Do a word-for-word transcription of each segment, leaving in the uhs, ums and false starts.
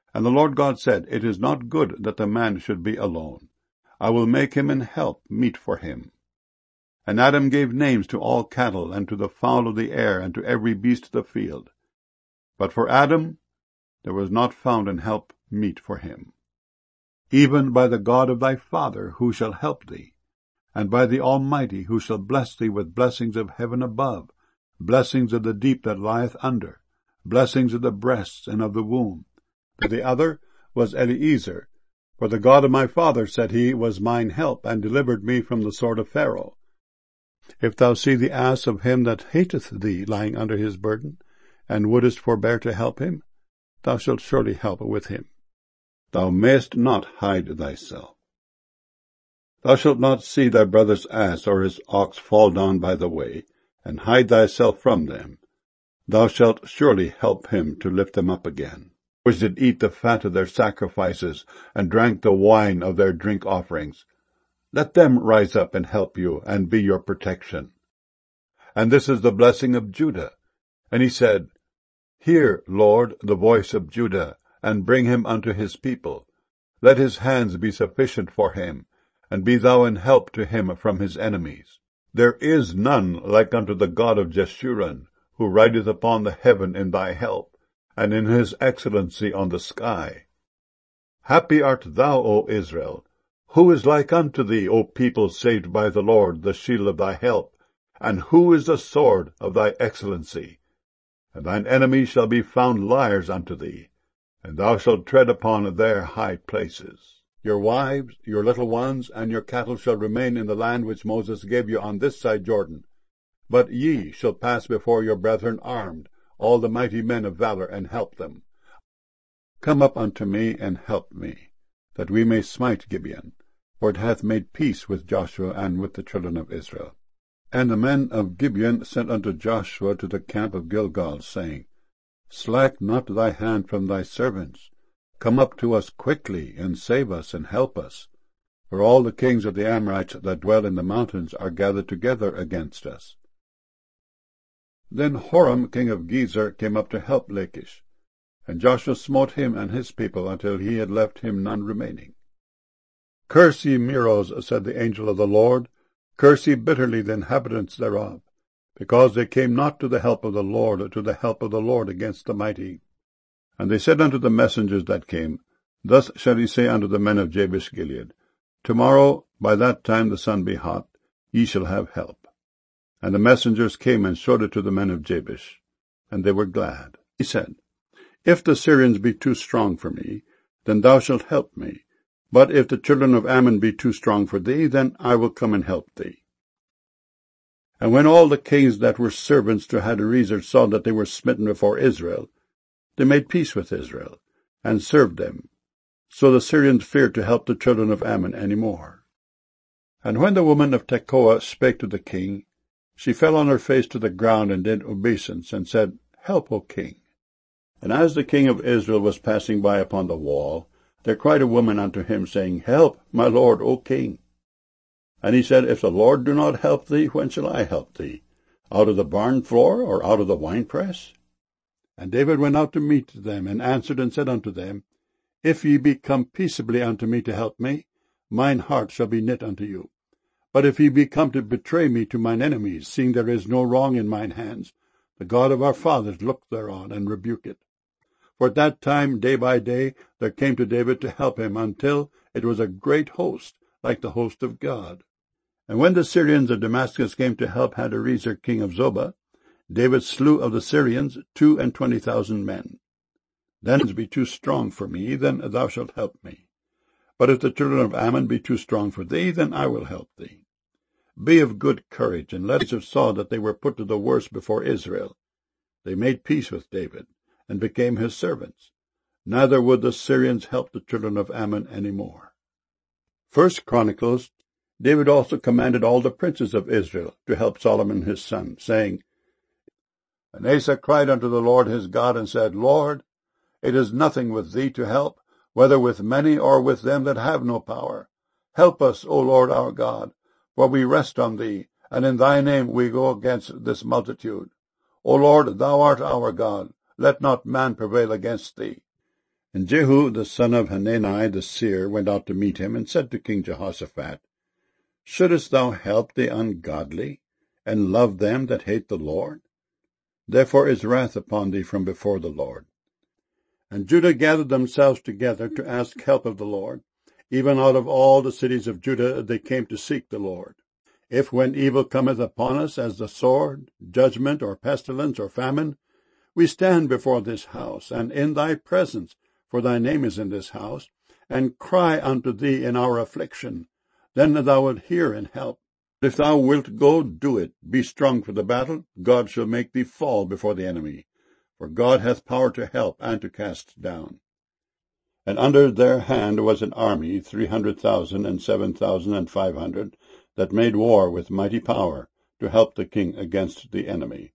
And the Lord God said, It is not good that the man should be alone. I will make him an help meet for him. And Adam gave names to all cattle, and to the fowl of the air, and to every beast of the field. But for Adam there was not found an help meet for him. Even by the God of thy father, who shall help thee, and by the Almighty, who shall bless thee with blessings of heaven above, blessings of the deep that lieth under, blessings of the breasts and of the womb. The other was Eliezer, for the God of my father, said he, was mine help, and delivered me from the sword of Pharaoh. If thou see the ass of him that hateth thee lying under his burden, and wouldest forbear to help him, thou shalt surely help with him. Thou mayest not hide thyself. Thou shalt not see thy brother's ass or his ox fall down by the way, and hide thyself from them. Thou shalt surely help him to lift them up again, which did eat the fat of their sacrifices, and drank the wine of their drink offerings. Let them rise up and help you, and be your protection. And this is the blessing of Judah. And he said, Hear, Lord, the voice of Judah, and bring him unto his people. Let his hands be sufficient for him, and be thou an help to him from his enemies. There is none like unto the God of Jeshurun, who rideth upon the heaven in thy help, and in his excellency on the sky. Happy art thou, O Israel! Who is like unto thee, O people saved by the Lord, the shield of thy help? And who is the sword of thy excellency? And thine enemies shall be found liars unto thee, and thou shalt tread upon their high places. Your wives, your little ones, and your cattle shall remain in the land which Moses gave you on this side Jordan. But ye shall pass before your brethren armed, all the mighty men of valor, and help them. Come up unto me, and help me, that we may smite Gibeon, for it hath made peace with Joshua and with the children of Israel. And the men of Gibeon sent unto Joshua to the camp of Gilgal, saying, Slack not thy hand from thy servants. Come up to us quickly, and save us, and help us. For all the kings of the Amorites that dwell in the mountains are gathered together against us. Then Horam king of Gezer came up to help Lachish, and Joshua smote him and his people until he had left him none remaining. Curse ye Meroz, said the angel of the Lord, curse ye bitterly the inhabitants thereof, because they came not to the help of the Lord, to the help of the Lord against the mighty. And they said unto the messengers that came, Thus shall ye say unto the men of Jabesh Gilead, Tomorrow, by that time the sun be hot, ye shall have help. And the messengers came and showed it to the men of Jabesh, and they were glad. He said, If the Syrians be too strong for me, then thou shalt help me. But if the children of Ammon be too strong for thee, then I will come and help thee. And when all the kings that were servants to Hadarezer saw that they were smitten before Israel, they made peace with Israel, and served them. So the Syrians feared to help the children of Ammon any more. And when the woman of Tekoa spake to the king, she fell on her face to the ground and did obeisance, and said, Help, O king. And as the king of Israel was passing by upon the wall, there cried a woman unto him, saying, Help, my lord, O king. And he said, If the Lord do not help thee, when shall I help thee? Out of the barn floor, or out of the winepress? And David went out to meet them, and answered and said unto them, If ye be come peaceably unto me to help me, mine heart shall be knit unto you. But if ye be come to betray me to mine enemies, seeing there is no wrong in mine hands, the God of our fathers look thereon, and rebuke it. For at that time, day by day, there came to David to help him, until it was a great host, like the host of God. And when the Syrians of Damascus came to help Hadarezer king of Zobah, David slew of the Syrians two and twenty thousand men. Then it be too strong for me, then thou shalt help me. But if the children of Ammon be too strong for thee, then I will help thee. Be of good courage, and let us saw that they were put to the worse before Israel. They made peace with David, and became his servants. Neither would the Syrians help the children of Ammon any more. First Chronicles, David also commanded all the princes of Israel to help Solomon his son, saying, And Asa cried unto the Lord his God, and said, Lord, it is nothing with thee to help, whether with many or with them that have no power. Help us, O Lord our God, for we rest on thee, and in thy name we go against this multitude. O Lord, thou art our God, let not man prevail against thee. And Jehu the son of Hanani the seer went out to meet him, and said to King Jehoshaphat, Shouldest thou help the ungodly, and love them that hate the Lord? Therefore is wrath upon thee from before the Lord. And Judah gathered themselves together to ask help of the Lord. Even out of all the cities of Judah they came to seek the Lord. If when evil cometh upon us, as the sword, judgment, or pestilence, or famine, we stand before this house, and in thy presence, for thy name is in this house, and cry unto thee in our affliction, then thou wilt hear and help. If thou wilt go, do it. Be strong for the battle. God shall make thee fall before the enemy. For God hath power to help and to cast down. And under their hand was an army, three hundred thousand, and seven thousand, and five hundred, that made war with mighty power, to help the king against the enemy.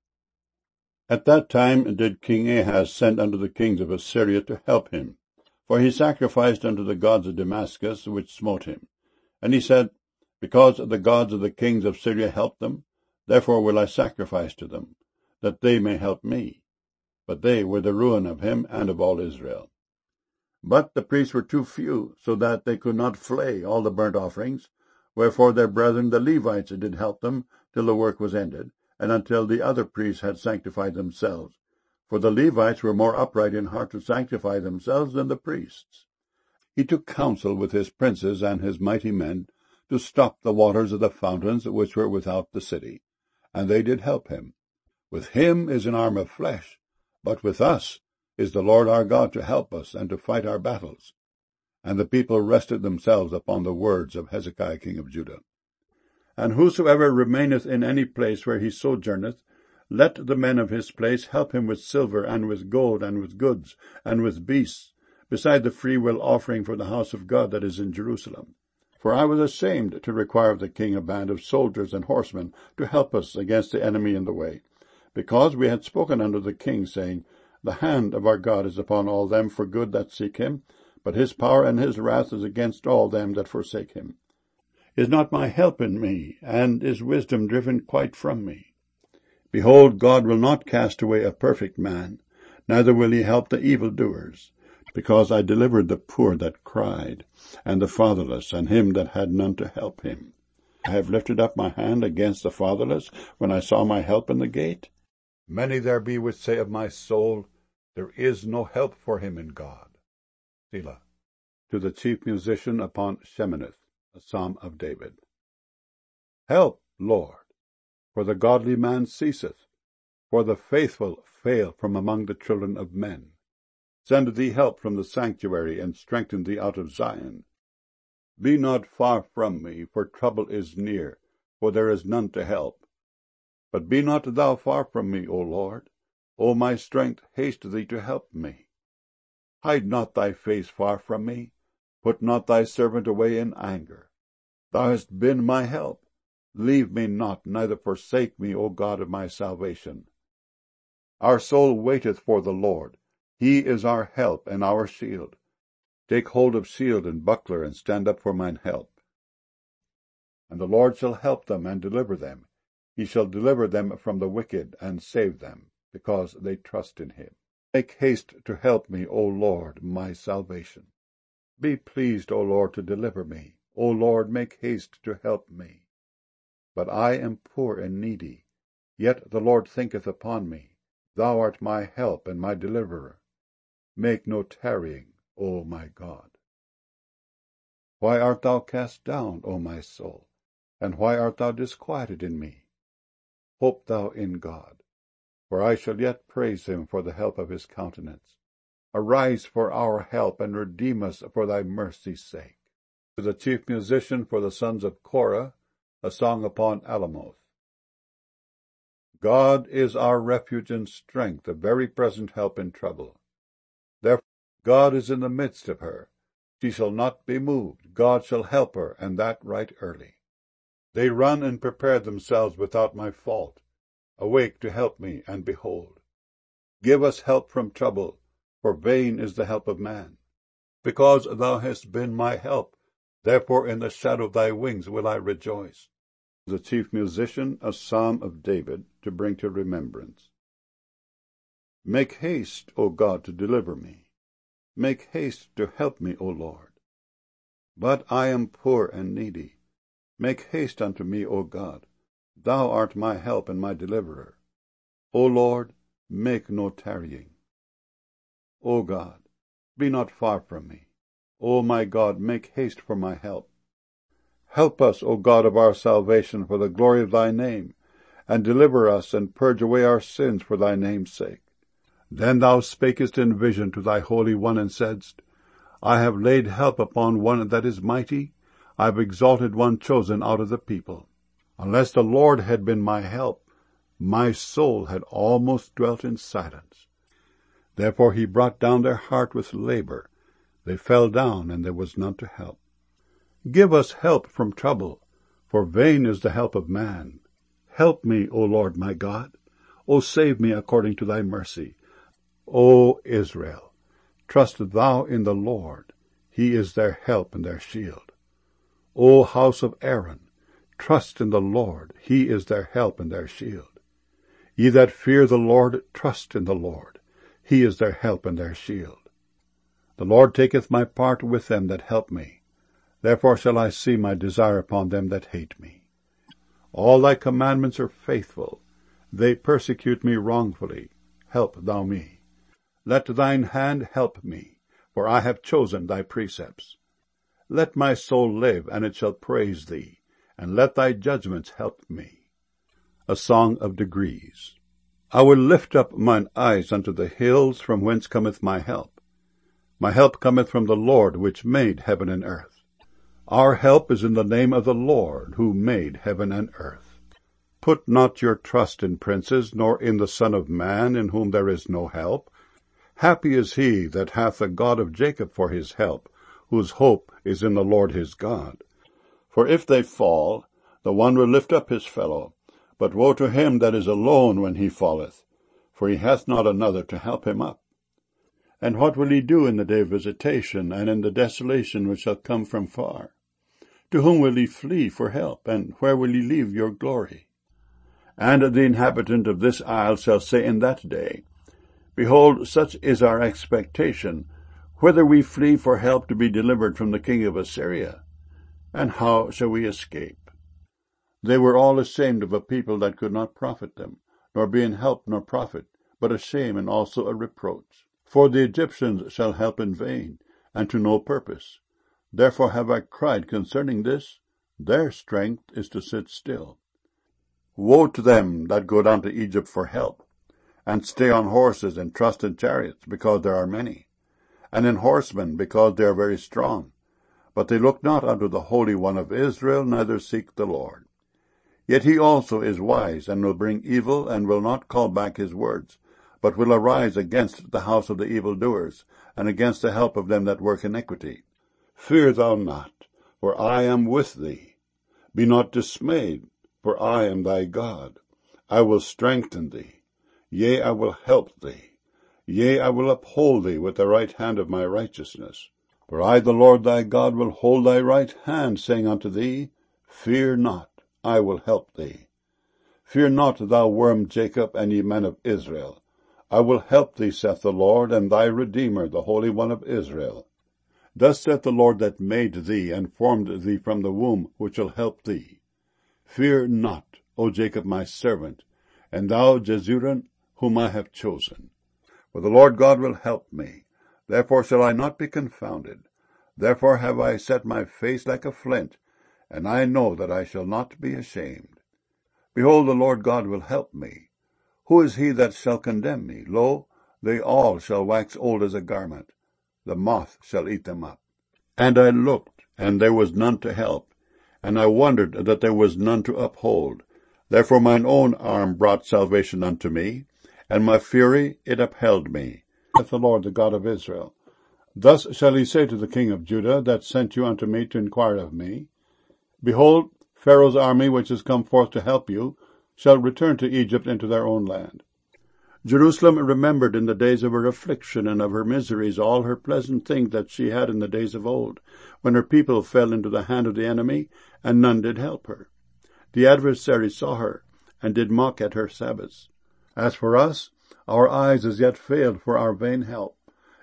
At that time did King Ahaz send unto the kings of Assyria to help him, for he sacrificed unto the gods of Damascus, which smote him. And he said, Because the gods of the kings of Syria helped them, therefore will I sacrifice to them, that they may help me. But they were the ruin of him and of all Israel. But the priests were too few, so that they could not flay all the burnt offerings, wherefore their brethren the Levites did help them till the work was ended, and until the other priests had sanctified themselves. For the Levites were more upright in heart to sanctify themselves than the priests. He took counsel with his princes and his mighty men to stop the waters of the fountains which were without the city, and they did help him. With him is an arm of flesh, but with us is the Lord our God to help us and to fight our battles. And the people rested themselves upon the words of Hezekiah king of Judah. And whosoever remaineth in any place where he sojourneth, let the men of his place help him with silver, and with gold, and with goods, and with beasts, beside the freewill offering for the house of God that is in Jerusalem. For I was ashamed to require of the king a band of soldiers and horsemen to help us against the enemy in the way, because we had spoken unto the king, saying, The hand of our God is upon all them for good that seek him, but his power and his wrath is against all them that forsake him. Is not my help in me, and is wisdom driven quite from me? Behold, God will not cast away a perfect man, neither will he help the evildoers, because I delivered the poor that cried, and the fatherless, and him that had none to help him. I have lifted up my hand against the fatherless, when I saw my help in the gate. Many there be which say of my soul, There is no help for him in God. Selah. To the chief musician upon Sheminith, a psalm of David. Help, Lord, for the godly man ceaseth, for the faithful fail from among the children of men. Send thee help from the sanctuary, and strengthen thee out of Zion. Be not far from me, for trouble is near, for there is none to help. But be not thou far from me, O Lord. O my strength, haste thee to help me. Hide not thy face far from me. Put not thy servant away in anger. Thou hast been my help. Leave me not, neither forsake me, O God of my salvation. Our soul waiteth for the Lord. He is our help and our shield. Take hold of shield and buckler, and stand up for mine help. And the Lord shall help them and deliver them. He shall deliver them from the wicked and save them, because they trust in him. Make haste to help me, O Lord, my salvation. Be pleased, O Lord, to deliver me. O Lord, make haste to help me. But I am poor and needy, yet the Lord thinketh upon me. Thou art my help and my deliverer. Make no tarrying, O my God. Why art thou cast down, O my soul? And why art thou disquieted in me? Hope thou in God, for I shall yet praise him for the help of his countenance. Arise for our help, and redeem us for thy mercy's sake. To the chief musician for the sons of Korah, a song upon Alamoth. God is our refuge and strength, a very present help in trouble. Therefore God is in the midst of her. She shall not be moved. God shall help her, and that right early. They run and prepare themselves without my fault. Awake to help me, and behold. Give us help from trouble, for vain is the help of man. Because thou hast been my help, therefore in the shadow of thy wings will I rejoice. The chief musician, a psalm of David, to bring to remembrance. Make haste, O God, to deliver me. make haste to help me, O Lord. But I am poor and needy. Make haste unto me, O God. Thou art my help and my deliverer. O Lord, make no tarrying. O God, be not far from me. O my God, make haste for my help. Help us, O God of our salvation, for the glory of thy name, and deliver us and purge away our sins for thy name's sake. Then thou spakest in vision to thy Holy One, and saidst, I have laid help upon one that is mighty, I have exalted one chosen out of the people. Unless the Lord had been my help, my soul had almost dwelt in silence. Therefore he brought down their heart with labor. They fell down, and there was none to help. Give us help from trouble, for vain is the help of man. Help me, O Lord my God. O save me according to thy mercy. O Israel, trust thou in the Lord. He is their help and their shield. O house of Aaron, trust in the Lord. He is their help and their shield. Ye that fear the Lord, trust in the Lord. He is their help and their shield. The Lord taketh my part with them that help me. Therefore shall I see my desire upon them that hate me. All thy commandments are faithful. They persecute me wrongfully. Help thou me. Let thine hand help me, for I have chosen thy precepts. Let my soul live, and it shall praise thee, and let thy judgments help me. A Song of Degrees. I will lift up mine eyes unto the hills, from whence cometh my help. My help cometh from the Lord, which made heaven and earth. Our help is in the name of the Lord, who made heaven and earth. Put not your trust in princes, nor in the Son of Man, in whom there is no help. Happy is he that hath the God of Jacob for his help, whose hope is in the Lord his God. For if they fall, the one will lift up his fellow. But woe to him that is alone when he falleth, for he hath not another to help him up. And what will he do in the day of visitation, and in the desolation which shall come from far? To whom will he flee for help, and where will he leave your glory? And the inhabitant of this isle shall say in that day, Behold, such is our expectation, whither we flee for help to be delivered from the king of Assyria. And how shall we escape? They were all ashamed of a people that could not profit them, nor be in help nor profit, but a shame and also a reproach. For the Egyptians shall help in vain, and to no purpose. Therefore have I cried concerning this, their strength is to sit still. Woe to them that go down to Egypt for help, and stay on horses and trust in chariots, because there are many, and in horsemen, because they are very strong. But they look not unto the Holy One of Israel, neither seek the Lord. Yet he also is wise, and will bring evil, and will not call back his words, but will arise against the house of the evildoers, and against the help of them that work iniquity. Fear thou not, for I am with thee. Be not dismayed, for I am thy God. I will strengthen thee. Yea, I will help thee. Yea, I will uphold thee with the right hand of my righteousness. For I, the Lord thy God, will hold thy right hand, saying unto thee, Fear not, I will help thee. Fear not, thou worm Jacob, and ye men of Israel. I will help thee, saith the Lord, and thy Redeemer, the Holy One of Israel. Thus saith the Lord that made thee, and formed thee from the womb, which will help thee. Fear not, O Jacob my servant, and thou Jeshurun, whom I have chosen. For the Lord God will help me. Therefore shall I not be confounded. Therefore have I set my face like a flint, and I know that I shall not be ashamed. Behold, the Lord God will help me. Who is he that shall condemn me? Lo, they all shall wax old as a garment. The moth shall eat them up. And I looked, and there was none to help, and I wondered that there was none to uphold. Therefore mine own arm brought salvation unto me, and my fury it upheld me, saith the Lord, the God of Israel. Thus shall he say to the king of Judah, that sent you unto me to inquire of me, Behold, Pharaoh's army, which is come forth to help you, shall return to Egypt into their own land. Jerusalem remembered in the days of her affliction and of her miseries all her pleasant things that she had in the days of old, when her people fell into the hand of the enemy, and none did help her. The adversary saw her, and did mock at her Sabbaths. As for us, our eyes as yet failed for our vain help.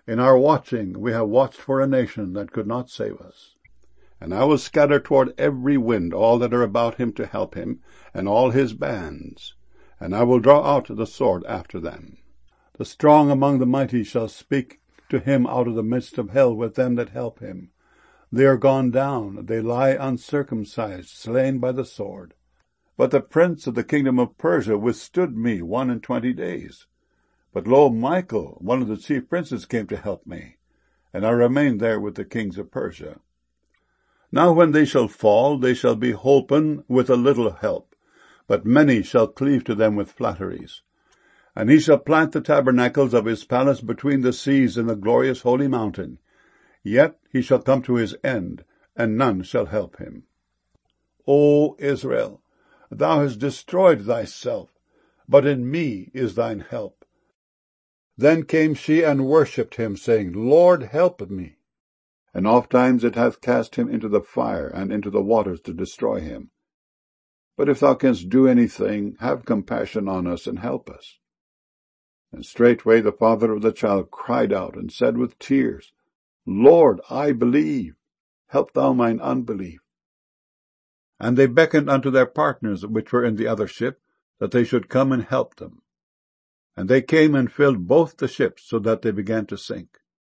In our watching we have watched for a nation that could not save us. And I will scatter toward every wind all that are about him to help him, and all his bands, and I will draw out the sword after them. The strong among the mighty shall speak to him out of the midst of hell with them that help him. They are gone down, they lie uncircumcised, slain by the sword. But the prince of the kingdom of Persia withstood me one and twenty days. But lo, Michael, one of the chief princes, came to help me, and I remained there with the kings of Persia. Now when they shall fall, they shall be holpen with a little help, but many shall cleave to them with flatteries. And he shall plant the tabernacles of his palace between the seas in the glorious holy mountain. Yet he shall come to his end, and none shall help him. O Israel, thou hast destroyed thyself, but in me is thine help. Then came she and worshipped him, saying, Lord, help me. And ofttimes it hath cast him into the fire, and into the waters to destroy him. But if thou canst do anything, have compassion on us, and help us. And straightway the father of the child cried out, and said with tears, Lord, I believe, help thou mine unbelief. And they beckoned unto their partners which were in the other ship, that they should come and help them. And they came and filled both the ships, so that they began to sink.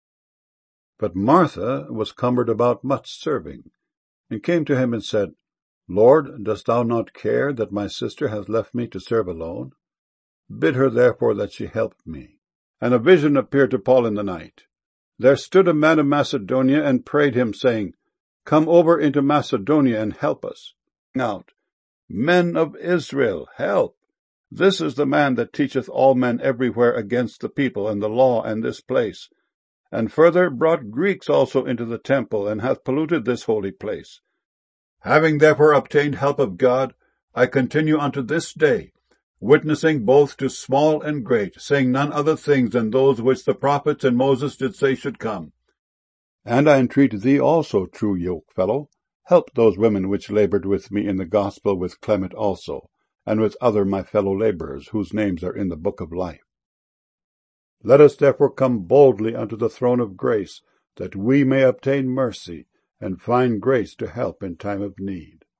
But Martha was cumbered about much serving, and came to him and said, Lord, dost thou not care that my sister hath left me to serve alone? Bid her therefore that she help me. And a vision appeared to Paul in the night. There stood a man of Macedonia, and prayed him, saying, Come over into Macedonia, and help us. Out, Men of Israel, help! This is the man that teacheth all men everywhere against the people and the law and this place, and further brought Greeks also into the temple, and hath polluted this holy place. Having therefore obtained help of God, I continue unto this day, witnessing both to small and great, saying none other things than those which the prophets and Moses did say should come. And I entreat thee also, true yokefellow, help those women which laboured with me in the gospel, with Clement also, and with other my fellow labourers, whose names are in the book of life. Let us therefore come boldly unto the throne of grace, that we may obtain mercy, and find grace to help in time of need.